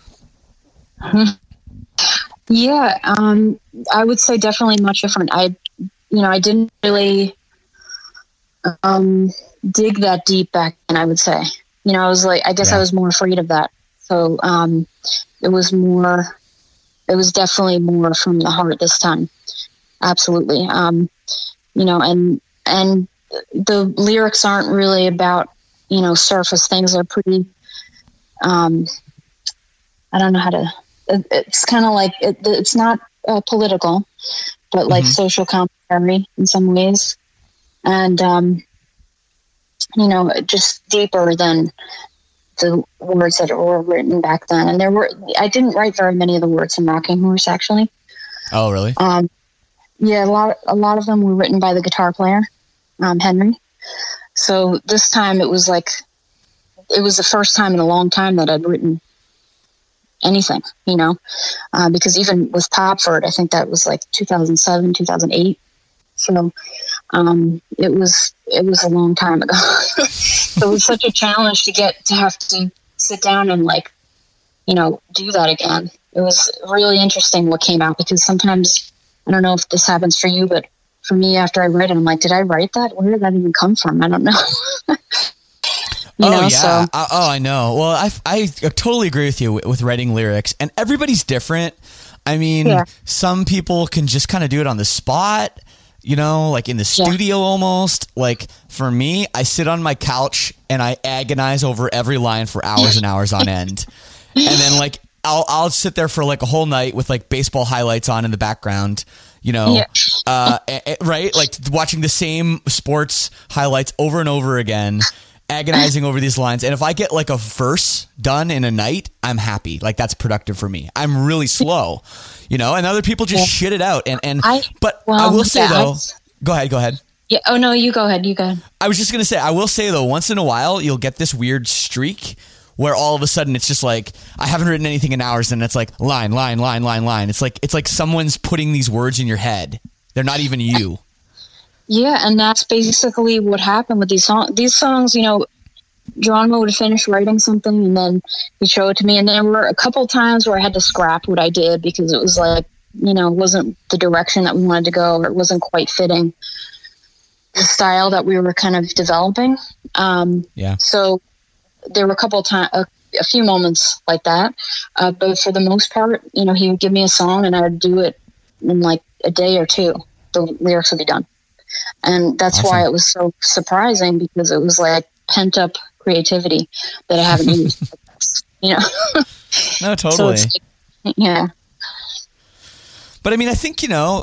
Yeah, um, I would say definitely much different. I, you know, I didn't really um, dig that deep back then, I would say. You know, I was like, I guess Yeah. I was more afraid of that. So um, it was more, it was definitely more from the heart this time. Absolutely. Um, you know, and, and the lyrics aren't really about, you know, surface things. They're pretty, um, I don't know how to, it, it's kind of like, it, it's not uh, political, but like Mhm. social commentary in some ways. And, um, you know, just deeper than the words that were written back then. And there were, I didn't write very many of the words in Rocking Horse, actually. Oh, really? Um, yeah, a lot, a lot of them were written by the guitar player, um, Henry. So this time it was like, it was the first time in a long time that I'd written anything, you know, uh, because even with Popford, I think that was like two thousand seven, two thousand eight. So, um, it was, it was a long time ago. So it was such a challenge to get, to have to sit down and like, you know, do that again. It was really interesting what came out, because sometimes, I don't know if this happens for you, but for me, after I read it, I'm like, did I write that? Where did that even come from? I don't know. You oh know, yeah. so. Uh, oh, I know. Well, I, I totally agree with you with, with writing lyrics, and everybody's different. I mean, Yeah. some people can just kind of do it on the spot, you know, like in the studio yeah. almost. Like for me, I sit on my couch and I agonize over every line for hours and hours on end. And then like I'll I'll sit there for like a whole night with like baseball highlights on in the background, you know, yeah. uh, right? Like watching the same sports highlights over and over again. Agonizing over these lines, and if I get like a verse done in a night, I'm happy. Like that's productive for me. I'm really slow, you know. And other people just yeah. shit it out. And and I, but well, I will say yeah, though, I, go ahead, go ahead. Yeah. Oh no, you go ahead. You go ahead. I was just gonna say, I will say though, once in a while, you'll get this weird streak where all of a sudden it's just like I haven't written anything in hours, and it's like line, line, line, line, line. It's like it's like someone's putting these words in your head. They're not even you. Yeah, and that's basically what happened with these songs. These songs, you know, Geronimo would finish writing something and then he'd show it to me. And there were a couple of times where I had to scrap what I did because it was like, you know, it wasn't the direction that we wanted to go, or it wasn't quite fitting the style that we were kind of developing. Um, yeah. So there were a couple of times, a, a few moments like that. Uh, but for the most part, you know, he would give me a song and I would do it in like a day or two. The lyrics would be done. And that's awesome. Why it was so surprising, because it was like pent up creativity that I haven't used. You know? No, totally. So like, yeah. But I mean, I think, you know,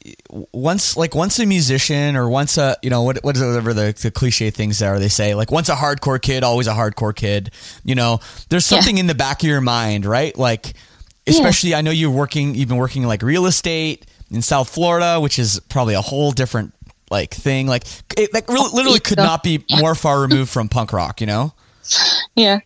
once like once a musician or once a, you know, what whatever the, the cliche things are, they say like once a hardcore kid, always a hardcore kid, you know, there's something yeah. in the back of your mind, right? Like, especially, yeah. I know you're working, you've been working like real estate in South Florida, which is probably a whole different like thing. Like it like really, literally could not be more far removed from punk rock, you know? Yeah.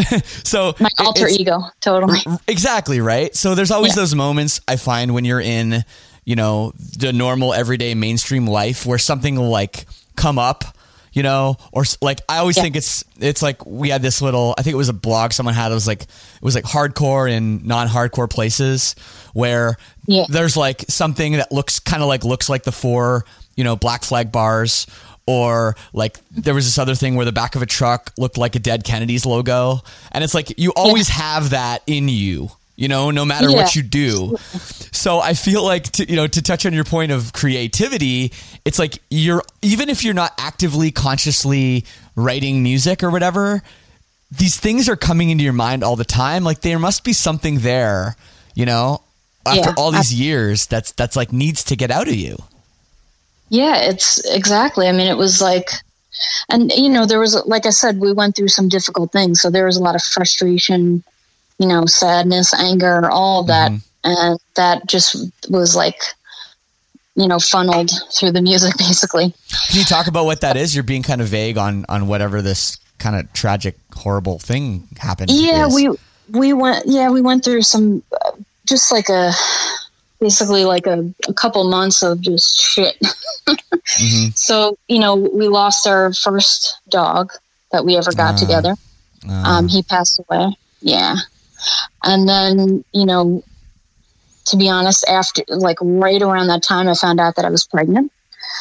So my alter ego, totally. Exactly, right? So there's always yeah. those moments I find when you're in, you know, the normal everyday mainstream life where something will like come up, you know, or like I always yeah. think it's it's like we had this little, I think it was a blog someone had, it was like it was like hardcore and non-hardcore places where yeah. there's like something that looks kind of like looks like the four, you know, Black Flag bars. Or like there was this other thing where the back of a truck looked like a Dead Kennedys logo. And it's like you always yeah. have that in you, you know, no matter yeah. what you do. So I feel like, to, you know, to touch on your point of creativity, it's like you're, even if you're not actively, consciously writing music or whatever, these things are coming into your mind all the time. Like there must be something there, you know, after yeah. all these years that's that's like needs to get out of you. Yeah, it's exactly. I mean, it was like, and you know, there was, like I said, we went through some difficult things. So there was a lot of frustration, you know, sadness, anger, all of that. Mm-hmm. And that just was like, you know, funneled through the music basically. Can you talk about what that is? You're being kind of vague on, on whatever this kind of tragic, horrible thing happened. Yeah, is. we, we went, yeah, we went through some, uh, just like a, basically like a, a couple months of just shit. mm-hmm. So, you know, we lost our first dog that we ever got uh, together. Uh. Um, he passed away. Yeah. And then, you know, to be honest, after like right around that time, I found out that I was pregnant,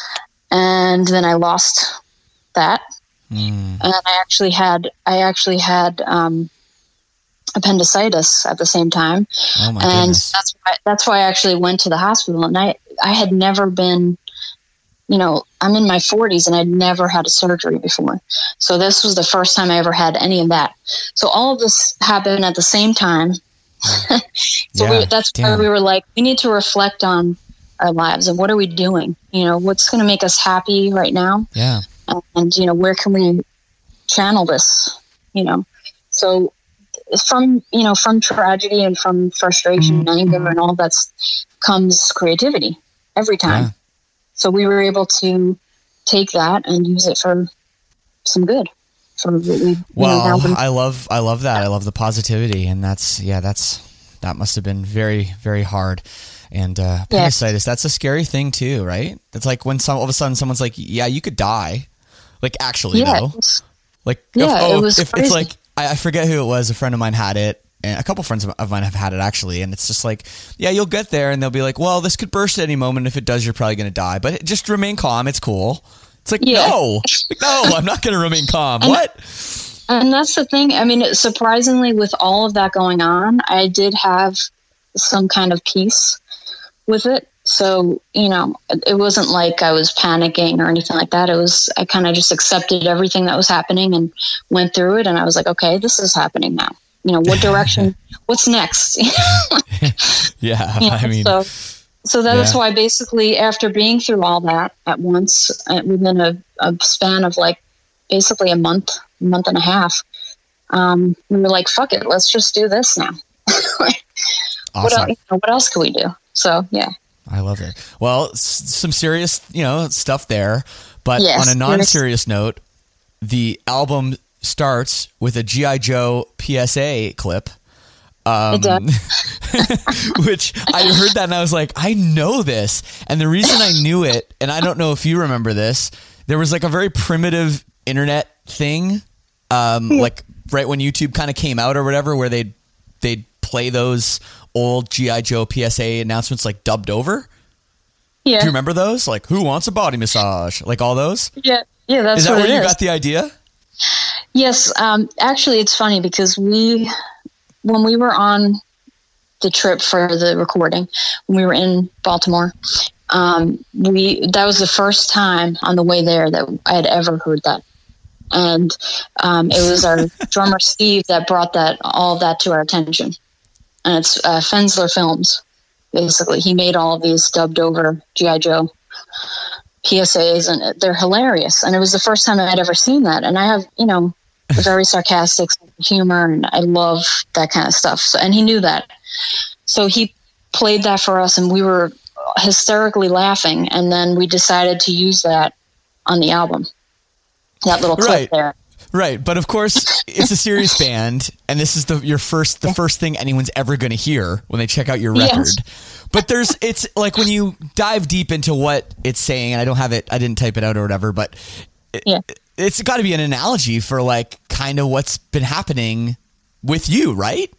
and then I lost that. Mm. And I actually had, I actually had, um, appendicitis at the same time. Oh my and goodness. that's why, that's why I actually went to the hospital. And I, I had never been, you know, I'm in my forties and I'd never had a surgery before. So this was the first time I ever had any of that. So all of this happened at the same time. so yeah, we, that's damn. where we were like, we need to reflect on our lives and what are we doing? You know, what's going to make us happy right now? Yeah. And, and, you know, where can we channel this, you know? So from, you know, from tragedy and from frustration and anger and all that comes creativity every time. Yeah. So we were able to take that and use it for some good. For we, well, you know, I love, I love that. I love the positivity, and that's, yeah, that's, that must have been very, very hard. And, uh, appendicitis, yeah. that's a scary thing too, right? It's like when some, all of a sudden someone's like, yeah, you could die. Like actually yeah, though, was, like, yeah, if, oh, it was if crazy. it's like, I, I forget who it was. A friend of mine had it. And a couple friends of mine have had it actually, and it's just like, yeah, you'll get there, and they'll be like, well, this could burst at any moment. If it does, you're probably going to die, but just remain calm. It's cool. It's like, yeah. no, like, no, I'm not going to remain calm. And, what? And that's the thing. I mean, surprisingly, with all of that going on, I did have some kind of peace with it. So, you know, it wasn't like I was panicking or anything like that. It was, I kind of just accepted everything that was happening and went through it. And I was like, okay, this is happening now. You know, what direction, what's next? Yeah. You know, I mean, so, so that's yeah. why basically after being through all that at once, uh, within a, a span of like basically a month, month and a half, um, we were like, fuck it, let's just do this now. Like, awesome. what, else, you know, what else can we do? So, yeah. I love it. Well, s- some serious, you know, stuff there, but Yes, on a non-serious note, the album starts with a G I. Joe P S A clip. Um, It does. which I heard that and I was like, I know this. And the reason I knew it, and I don't know if you remember this, there was like a very primitive internet thing, um, like right when YouTube kind of came out or whatever, where they'd, they'd play those old G I. Joe P S A announcements like dubbed over. Yeah. Do you remember those? Like, who wants a body massage? Like all those? Yeah. Yeah, that's Is that what where it you is. got the idea? Yes. Um, actually, it's funny because we, when we were on the trip for the recording, when we were in Baltimore, um, we that was the first time on the way there that I had ever heard that. And um, it was our drummer Steve that brought that all of that to our attention. And it's uh, Fensler Films. Basically, he made all of these dubbed over G I. Joe P S As, and they're hilarious. And it was the first time I'd ever seen that. And I have, you know, a very sarcastic sense of humor, and I love that kind of stuff. So, and he knew that. So he played that for us, and we were hysterically laughing. And then we decided to use that on the album. That little clip Right. there. Right, but of course it's a serious band, and this is the your first the first thing anyone's ever going to hear when they check out your record. Yes. But there's it's like when you dive deep into what it's saying, and I don't have it, I didn't type it out or whatever, but it, Yeah. it's got to be an analogy for like kind of what's been happening with you, right?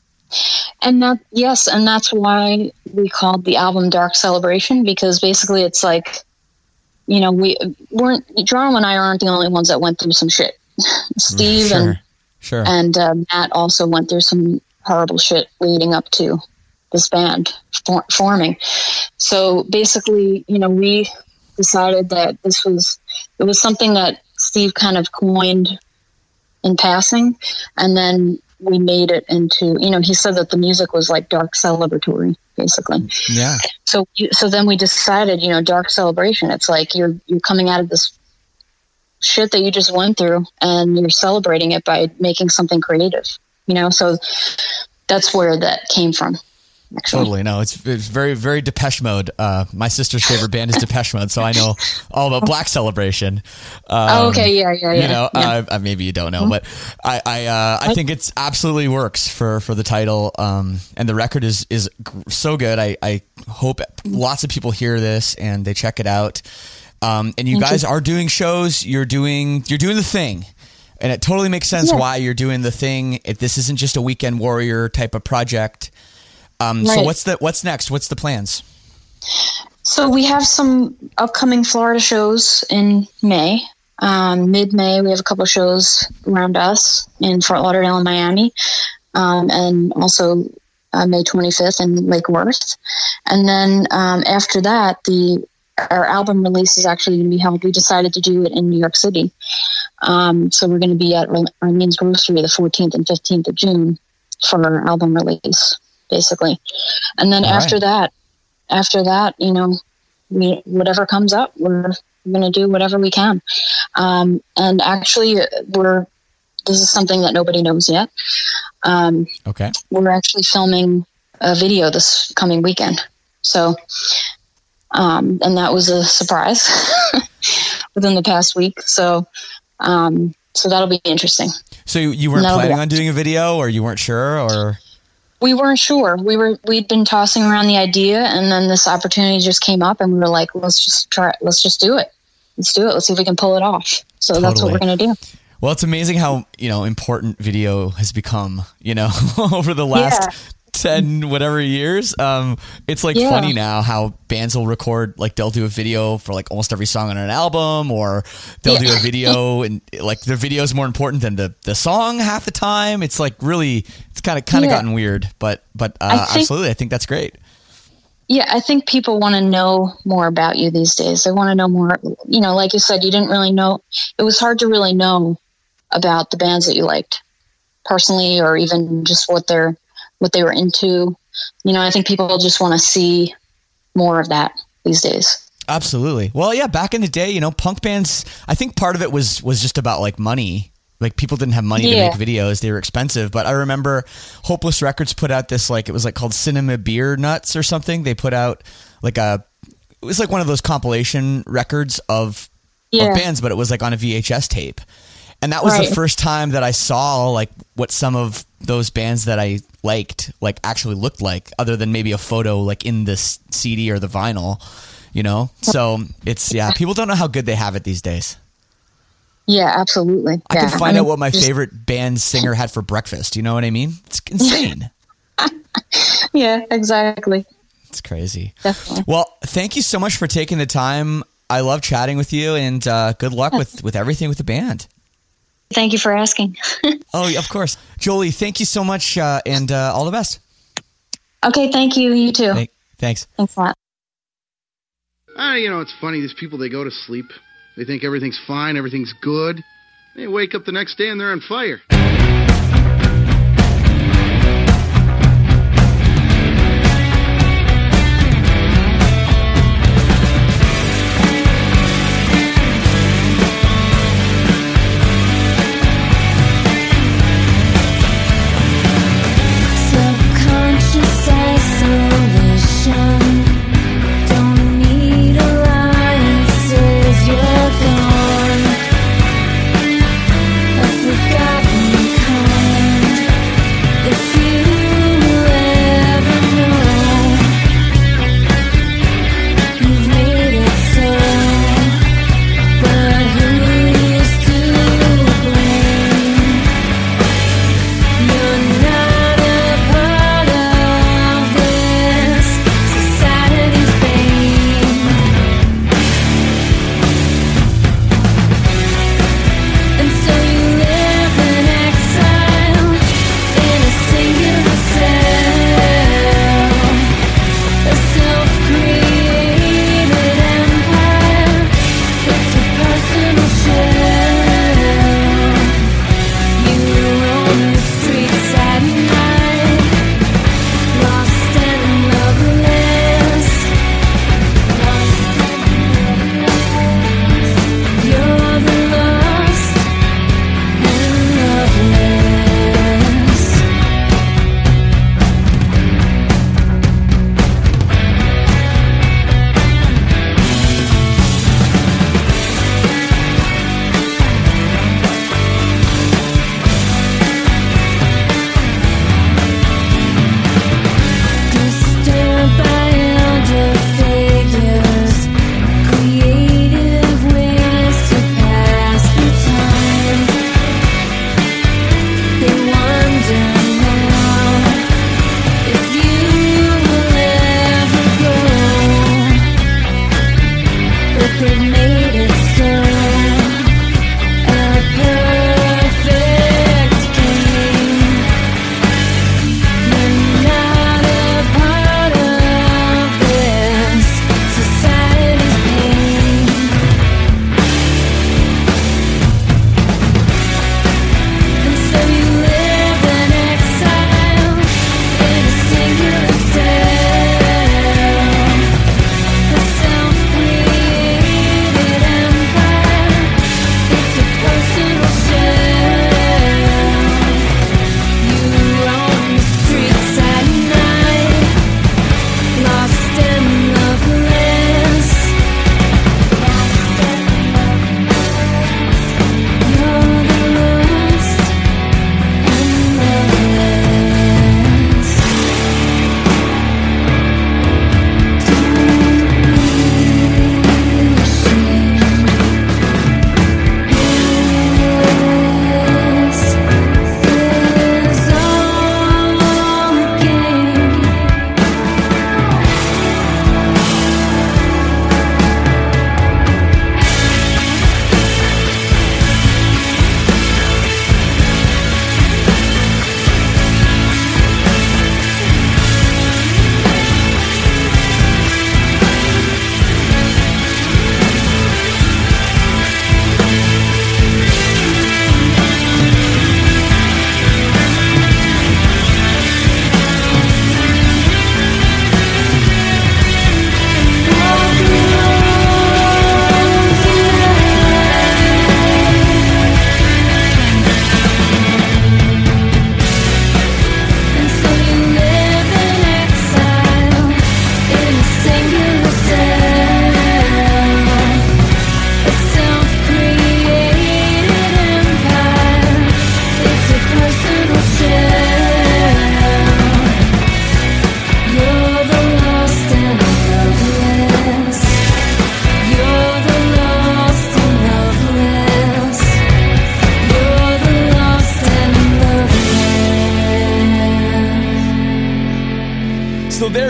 And that, yes, and that's why we called the album Dark Celebration, because basically it's like, you know, we weren't, Geronimo and I aren't the only ones that went through some shit. Steve Sure. and Sure. and uh, Matt also went through some horrible shit leading up to this band for- forming. So basically, you know, we decided that this was, it was something that Steve kind of coined in passing, and then we made it into, you know, he said that the music was like dark celebratory, basically. Yeah. So, so then we decided, you know, dark celebration. It's like you're you're coming out of this shit that you just went through, and you're celebrating it by making something creative. You know, so that's where that came from. Actually. Totally. No, it's, it's very, very Depeche Mode. Uh, my sister's favorite band is Depeche Mode, so I know all about Black Celebration. Um, Oh, okay. Yeah, yeah, yeah. You know, yeah. uh, maybe you don't know, but I, I, uh, I think it's absolutely works for, for the title. Um, and the record is, is so good. I, I hope lots of people hear this and they check it out. Um, and you Thank guys you. are doing shows. You're doing, you're doing the thing. And it totally makes sense Yeah. why you're doing the thing. If this isn't just a weekend warrior type of project. Um, So Right. what's the what's next? What's the plans? So we have some upcoming Florida shows in May. Um, mid-May, we have a couple of shows around us in Fort Lauderdale and Miami, um, and also uh, May twenty-fifth in Lake Worth. And then um, after that, the our album release is actually going to be held. We decided to do it in New York City. Um, so we're going to be at Arlene's Grocery the fourteenth and fifteenth of June for our album release, basically. And then All after right. that, after that, you know, we, whatever comes up, we're going to do whatever we can. Um, and actually we're, this is something that nobody knows yet. Um, Okay. we're actually filming a video this coming weekend. So, um, and that was a surprise within the past week. So, um, so that'll be interesting. So you, you weren't No, planning yeah. on doing a video, or you weren't sure, or We weren't sure. We were, we'd been tossing around the idea, and then this opportunity just came up, and we were like, let's just try, let's just do it. Let's do it. Let's see if we can pull it off. So that's what Totally. we're going to do. well, it's amazing how, you know, important video has become, you know, over the last Yeah. ten whatever years. Um, it's like Yeah. funny now how bands will record, like they'll do a video for like almost every song on an album, or they'll Yeah. do a video and like the video is more important than the, the song half the time. It's like really, it's kind of kind of Yeah. gotten weird, but but uh, I think- absolutely, I think that's great. Yeah, I think people want to know more about you these days. They want to know more. You know, like you said, you didn't really know. It was hard to really know about the bands that you liked personally, or even just what they're what they were into. You know, I think people just want to see more of that these days. Absolutely. Well, yeah, back in the day, you know, punk bands, I think part of it was was just about like money. Like people didn't have money Yeah. to make videos. They were expensive. But I remember Hopeless Records put out this, like, it was like called Cinema Beer Nuts or something. They put out like a, it was like one of those compilation records of, Yeah. of bands, but it was like on a V H S tape. And that was Right. the first time that I saw like what some of those bands that I liked like actually looked like, other than maybe a photo like in this C D or the vinyl, you know? So it's, yeah, people don't know how good they have it these days. Yeah, absolutely. I yeah. can find mean, out what my just- favorite band singer had for breakfast. You know what I mean? It's insane. Yeah, exactly. It's crazy. Definitely. Well, thank you so much for taking the time. I love chatting with you, and uh, good luck with, with everything with the band. Thank you for asking. Oh, yeah, of course. Jolie, thank you so much, uh, and uh, all the best. Okay, thank you. You too. Thank- thanks. Thanks a lot. Ah, you know, it's funny. These people, they go to sleep. They think everything's fine, everything's good. They wake up the next day and they're on fire. Subconscious isolation. Don't need alliances. You're gone. A forgotten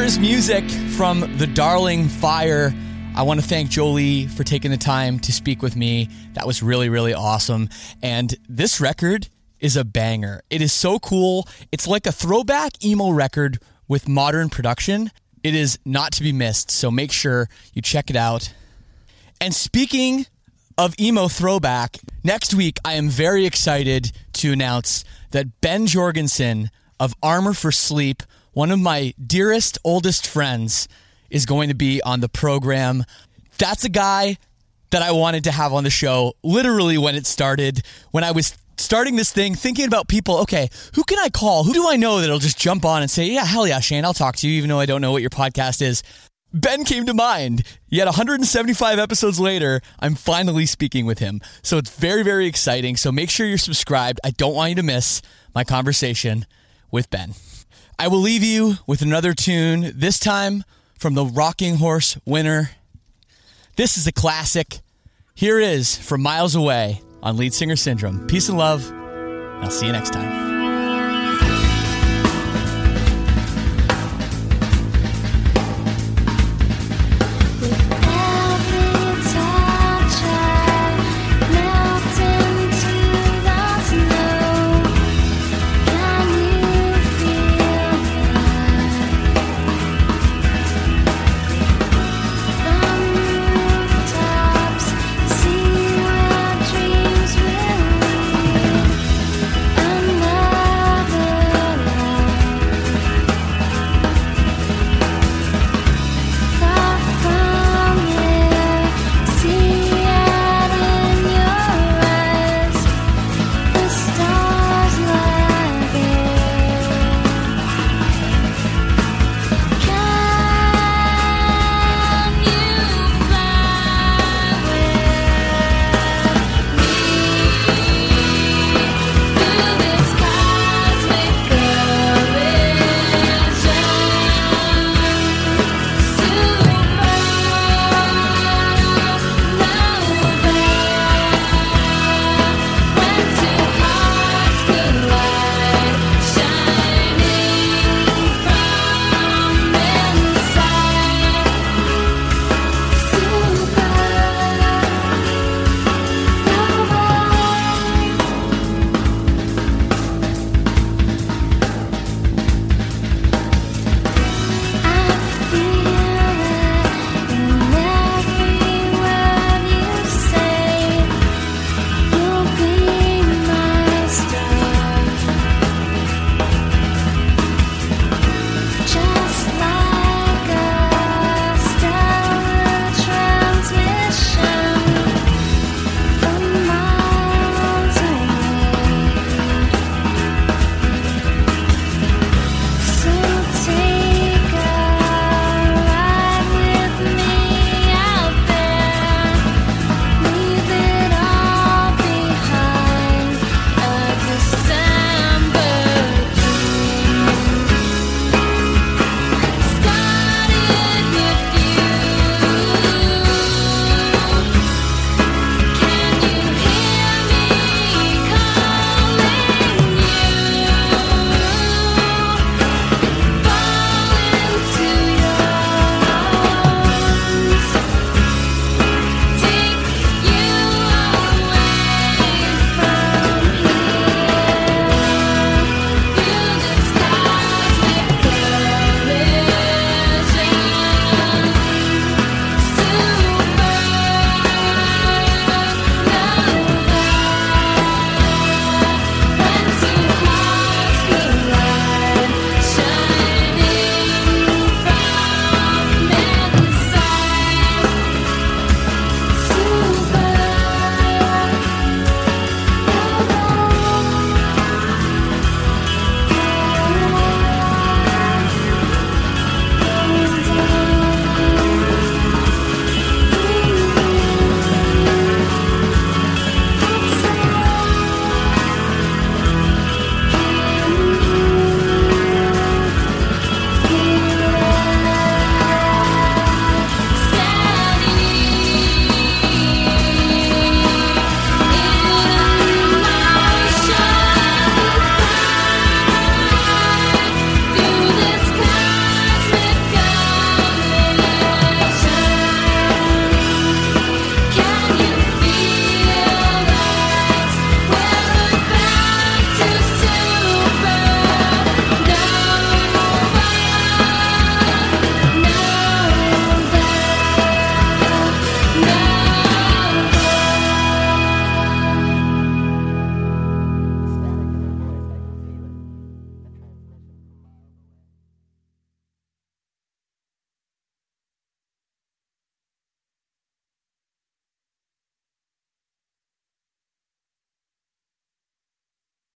There's music from The Darling Fire. I want to thank Jolie for taking the time to speak with me. That was really, really awesome. And this record is a banger. It is so cool. It's like a throwback emo record with modern production. It is not to be missed, so make sure you check it out. And speaking of emo throwback, next week I am very excited to announce that Ben Jorgensen of Armor for Sleep, one of my dearest, oldest friends, is going to be on the program. That's a guy that I wanted to have on the show literally when it started, when I was starting this thing, thinking about people, okay, who can I call? Who do I know that'll just jump on and say, yeah, hell yeah, Shane, I'll talk to you, even though I don't know what your podcast is. Ben came to mind. Yet one hundred seventy-five episodes later, I'm finally speaking with him. So it's very, very exciting. So make sure you're subscribed. I don't want you to miss my conversation with Ben. I will leave you with another tune, this time from the Rocking Horse Winner. This is a classic. Here it is from Miles Away on Lead Singer Syndrome. Peace and love. And I'll see you next time.